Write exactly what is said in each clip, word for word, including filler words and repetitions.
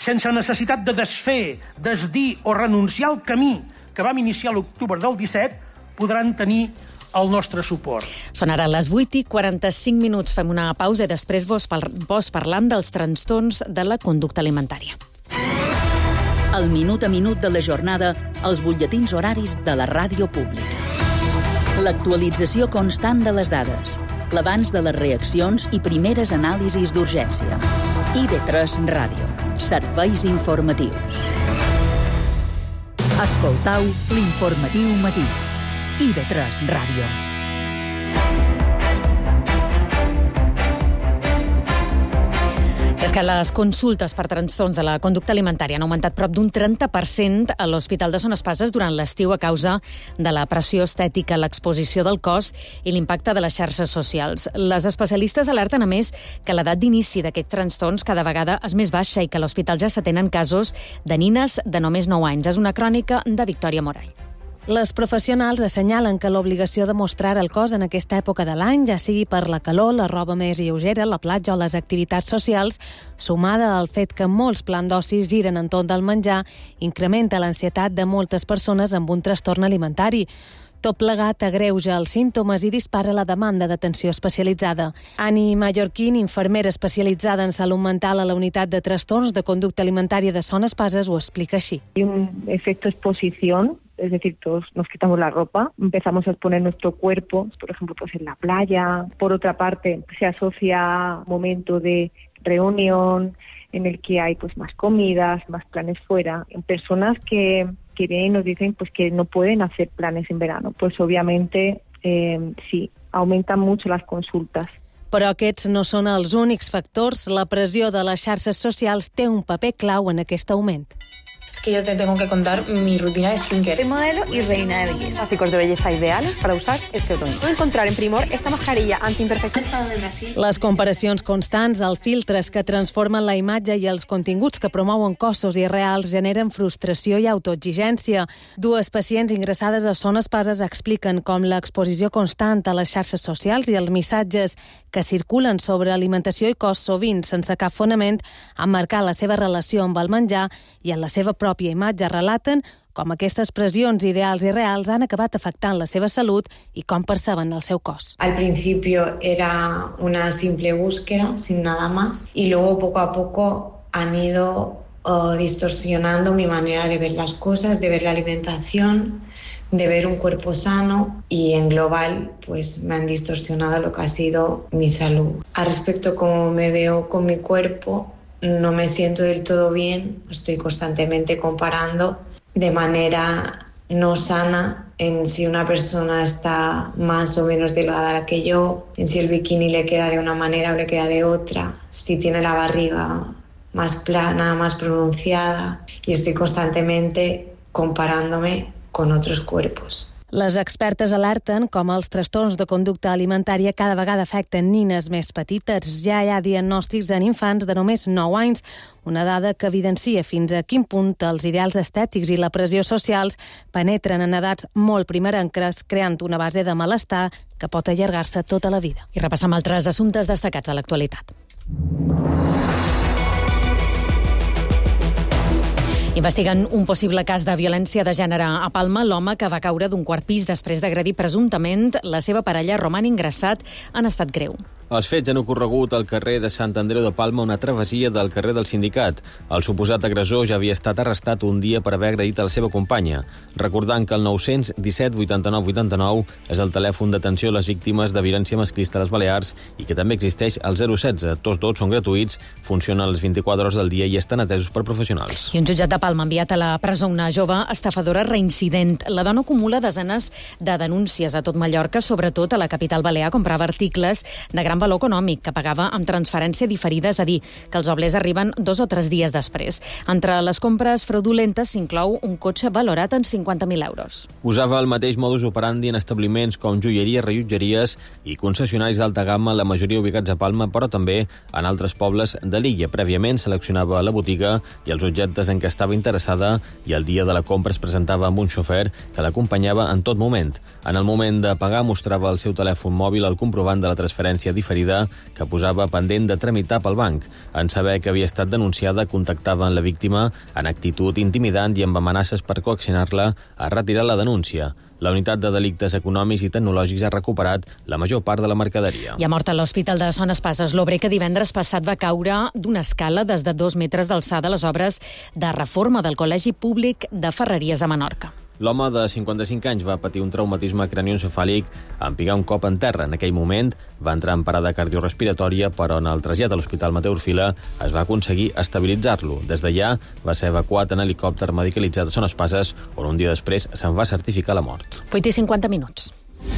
sense necessitat de desfer, desdir o renunciar al camí que vam iniciar l'octubre del disset, podran tenir el nostre suport. Són ara les vuit i quaranta-cinc minuts. Fem una pausa i després vos, par vos parlant dels trastorns de la conducta alimentària. El minut a minut de la jornada, els butlletins horaris de la ràdio pública. L'actualització constant de les dades, l'abans de les reaccions i primeres anàlisis d'urgència. I ve tres Ràdio, serveis informatius. Escoltau l'informatiu matí. I ve tres Ràdio. És que les consultes per trastorns de la conducta alimentària han augmentat prop d'un trenta per cent a l'Hospital de Son Espases durant l'estiu a causa de la pressió estètica, l'exposició del cos i l'impacte de les xarxes socials. Les especialistes alerten, a més, que l'edat d'inici d'aquests trastorns cada vegada és més baixa i que a l'hospital ja s'atenen casos de nines de només nou anys. És una crònica de Victòria Moray. Les professionals assenyalen que l'obligació de mostrar el cos en aquesta època de l'any, ja sigui per la calor, la roba més lleugera, la platja o les activitats socials, sumada al fet que molts plans d'ocis giren entorn del menjar, incrementa l'ansietat de moltes persones amb un trastorn alimentari. Tot plegat agreuja els símptomes i dispara la demanda d'atenció especialitzada. Ani Mallorquín, infermera especialitzada en salut mental a la unitat de trastorns de conducta alimentària de Son Espases, ho explica així. Hay un efecto exposición, es decir, todos nos quitamos la ropa, empezamos a exponer nuestro cuerpo, por ejemplo, pues en la playa. Por otra parte, se asocia a un momento de reunión en el que hay pues más comidas, más planes fuera. En personas que, que vienen y nos dicen pues que no pueden hacer planes en verano, pues obviamente eh, sí, aumentan mucho las consultas. Però aquests no són els únics factors. La pressió de les xarxes socials té un paper clau en aquest augment. Es que yo te tengo que contar mi rutina de skincare. Soy modelo y reina de belleza. Básicos de belleza ideales para usar este otoño. Puedo encontrar en Primor esta mascarilla antiimperfecta. Les comparacions constants, els filtres que transformen la imatge i els continguts que promouen cossos irreals generen frustració i autoexigència. Dues pacients ingressades a Son Espases expliquen com l'exposició constant a les xarxes socials i els missatges que circulen sobre alimentació i cos sovint sense cap fonament han marcat la seva relació amb el menjar i en la seva pròpia imatge relaten com aquestes pressions ideals i reals han acabat afectant la seva salut i com perceben el seu cos. Al principio era una simple búsqueda, sin nada más, y luego poco a poco han ido uh, distorsionando mi manera de ver las cosas, de ver la alimentación, de ver un cuerpo sano y en global pues me han distorsionado lo que ha sido mi salud. A respecto a cómo me veo con mi cuerpo, no me siento del todo bien, estoy constantemente comparando de manera no sana en si una persona está más o menos delgada que yo, en si el bikini le queda de una manera o le queda de otra, si tiene la barriga más plana, más pronunciada, y estoy constantemente comparándome con otros cuerpos. Les expertes alerten com els trastorns de conducta alimentària cada vegada afecten nines més petites. Ja hi ha diagnòstics en infants de només nou anys, una dada que evidencia fins a quin punt els ideals estètics i la pressió socials penetren en edats molt primerenques, creant una base de malestar que pot allargar-se tota la vida. I repassam altres assumptes destacats a l'actualitat. Investiguen un possible cas de violència de gènere a Palma. L'home que va caure d'un quart pis després d'agredir presumptament la seva parella roman ingressat en estat greu. Els fets han ocorregut al carrer de Sant Andreu de Palma, una travessia del carrer del Sindicat. El suposat agressor ja havia estat arrestat un dia per haver agredit a la seva companya. Recordant que el nou disset vuitanta-nou vuitanta-nou és el telèfon d'atenció a les víctimes de violència masclista a les Balears i que també existeix el zero setze. Tots dos són gratuïts, funcionen les vint-i-quatre hores del dia i estan atesos per professionals. I un jutjat de Palma ha enviat a la presó una jove estafadora reincident. La dona acumula desenes de denúncies a tot Mallorca, sobretot a la capital balear. Comprava articles de gran valor econòmic que pagava amb transferència diferida, és a dir, que els oblers arriben dos o tres dies després. Entre les compres fraudulentes s'inclou un cotxe valorat en cinquanta mil euros. Usava el mateix modus operandi en establiments com joieries, rellotgeries i concessionaris d'alta gamma, la majoria ubicats a Palma, però també en altres pobles de l'illa. Prèviament seleccionava la botiga i els objectes en què estava interessada i el dia de la compra es presentava amb un xofer que l'acompanyava en tot moment. En el moment de pagar mostrava el seu telèfon mòbil el comprovant de la transferència diferida diferida que posava pendent de tramitar pel banc. En saber que havia estat denunciada, contactaven la víctima en actitud intimidant i amb amenaces per coaccionar-la a retirar la denúncia. La unitat de delictes econòmics i tecnològics ha recuperat la major part de la mercaderia. I ha mort a l'Hospital de Son Espases l'obrer que divendres passat va caure d'una escala des de dos metres d'alçada a les obres de reforma del Col·legi Públic de Ferreries a Menorca. L'home de cinquanta-cinc anys va patir un traumatisme cranioencefàlic en picar un cop en terra. En aquell moment va entrar en parada cardiorespiratòria, però en el trasllat a l'Hospital Mateu Orfila es va aconseguir estabilitzar-lo. Des d'allà va ser evacuat en helicòpter medicalitzat a Son Espases, on un dia després se'n va certificar la mort. vuit i cinquanta minuts.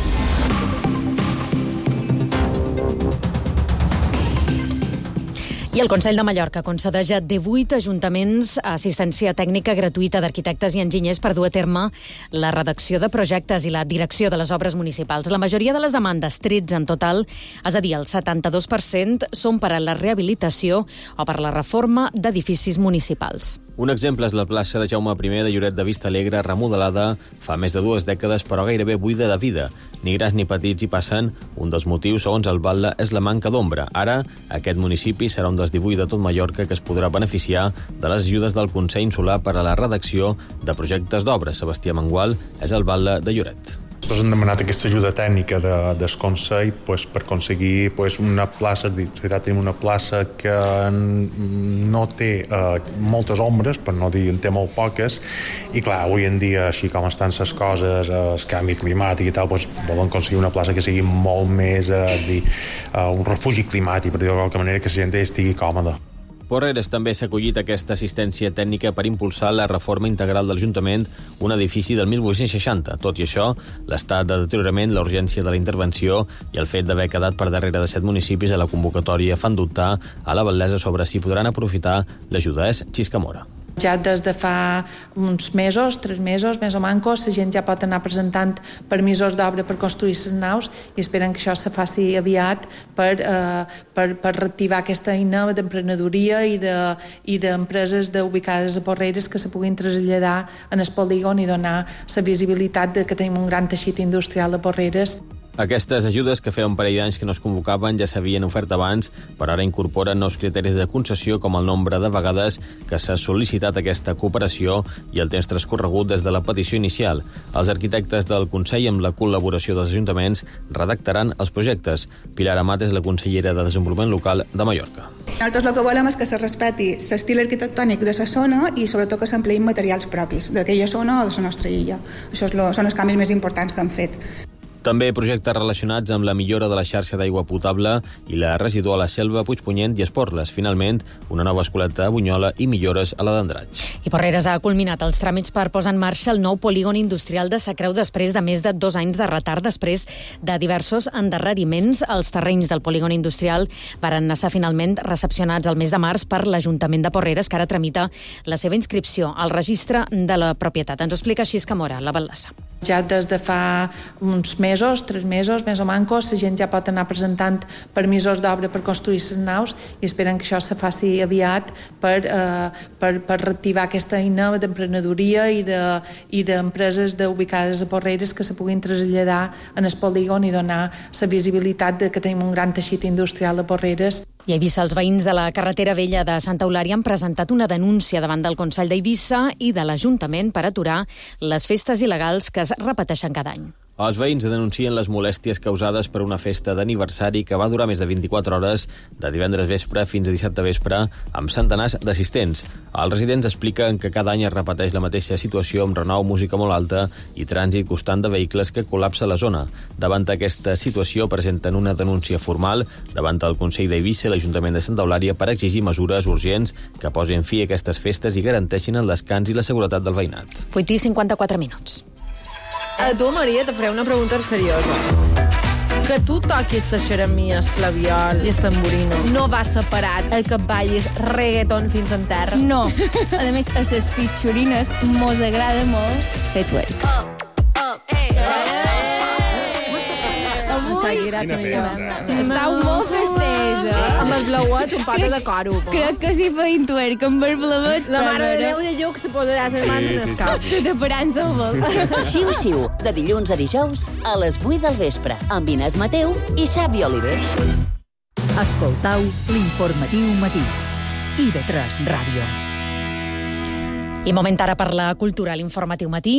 I el Consell de Mallorca concedeix a divuit ajuntaments assistència tècnica gratuïta d'arquitectes i enginyers per dur a terme la redacció de projectes i la direcció de les obres municipals. La majoria de les demandes, tretze en total, és a dir, el setanta-dos per cent, són per a la rehabilitació o per la reforma d'edificis municipals. Un exemple és la plaça de Jaume I de Lloret de Vista Alegre, remodelada fa més de dues dècades, però gairebé buida de vida. Ni grans ni petits hi passen. Un dels motius, segons el Batlle, és la manca d'ombra. Ara, aquest municipi serà un dels divuit de tot Mallorca que es podrà beneficiar de les ajudes del Consell Insular per a la redacció de projectes d'obres. Sebastià Mangual és el Batlle de Lloret. Nosaltres hem demanat aquesta ajuda tècnica de, del Consell pues, per aconseguir pues, una plaça, de veritat tenim una plaça que no té eh, moltes ombres, per no dir en té molt poques, i clar, avui en dia, així com estan les coses, eh, el canvi climàtic i tal, pues, volen aconseguir una plaça que sigui molt més eh, dir, eh, un refugi climàtic, per dir-ho de qualque manera, que la gent estigui còmoda. Porreres també s'ha acollit aquesta assistència tècnica per impulsar la reforma integral de l'Ajuntament, un edifici del mil vuit-cents seixanta. Tot i això, l'estat de deteriorament, la urgència de la intervenció i el fet d'haver quedat per darrere de set municipis a la convocatòria fan dubtar a la batllessa sobre si podran aprofitar l'ajuda. És Xisca Mora. Ja des de fa uns mesos, tres mesos, més o mancos, la gent ja pot anar presentant permisos d'obra per construir les naus i esperen que això se faci aviat per, eh, per, per reactivar aquesta eina d'emprenedoria i de, i d'empreses de, ubicades a Porreres que se puguin traslladar en el polígon i donar la visibilitat de que tenim un gran teixit industrial de Porreres. Aquestes ajudes, que feia un parell d'anys que no es convocaven, ja s'havien ofert abans, però ara incorporen nous criteris de concessió com el nombre de vegades que s'ha sol·licitat aquesta cooperació i el temps transcorregut des de la petició inicial. Els arquitectes del Consell, amb la col·laboració dels ajuntaments, redactaran els projectes. Pilar Amat és la consellera de Desenvolupament Local de Mallorca. Nosaltres el que volem és que se respecti l'estil arquitectònic de la zona i sobretot que s'empleïn materials propis d'aquella zona o de la nostra illa. Això és lo, són els canvis més importants que han fet. També projectes relacionats amb la millora de la xarxa d'aigua potable i la residual a Selva, Puigpunyent i Esporles. Finalment, una nova escoleta a Bunyola i millores a la d'Andratx. I Porreres ha culminat els tràmits per posar en marxa el nou polígon industrial de Sacreu després de més de dos anys de retard, després de diversos endarreriments. Els terrenys del polígon industrial varen ser finalment recepcionats el mes de març per l'Ajuntament de Porreres, que ara tramita la seva inscripció al registre de la propietat. Ens ho explica Xisca Mora, la batllessa. Ja des de fa uns mesos, tres mesos, més o mancos, la gent ja pot anar presentant permisos d'obra per construir les naus i esperen que això se faci aviat per, eh, per, per reactivar aquesta eina d'emprenedoria i de, i d'empreses de, ubicades a Porreres que se puguin traslladar en el polígon i donar la visibilitat de que tenim un gran teixit industrial de Porreres. I a Eivissa, els veïns de la carretera vella de Santa Eulària han presentat una denúncia davant del Consell d'Eivissa i de l'Ajuntament per aturar les festes il·legals que es repeteixen cada any. Els veïns denuncien les molèsties causades per una festa d'aniversari que va durar més de vint-i-quatre hores, de divendres vespre fins a dissabte vespre, amb centenars d'assistents. Els residents expliquen que cada any es repeteix la mateixa situació amb renou, música molt alta i trànsit constant de vehicles que col·lapsa la zona. Davant aquesta situació presenten una denúncia formal davant del Consell d'Eivissa i l'Ajuntament de Santa Eulària per exigir mesures urgents que posin fi a aquestes festes i garanteixin el descans i la seguretat del veïnat. vuit i cinquanta-quatre minuts. A tu, Maria, te faré una pregunta seriosa. Que tu toquis la xeremia, el flabiol i el tamborino no va separat el que ballis reggaeton fins en terra? No. A més, a les pitxorines mos agrada molt fer twerk. Oh, oh, eh, eh. Seguirà millor. Estau molt festeja. Amb els blauets, un pata de coro. Crec que si feien twerk amb el blauet... La mare de Déu de Lluc se posarà les mans en el cap. Se taparan-se el vol. Xiu-xiu, de dilluns a dijous a les vuit del vespre, amb Inés Mateu i Xavi Oliver. Escoltau l'informatiu matí. I de tres Ràdio. I moment ara per la cultura, l'informatiu matí.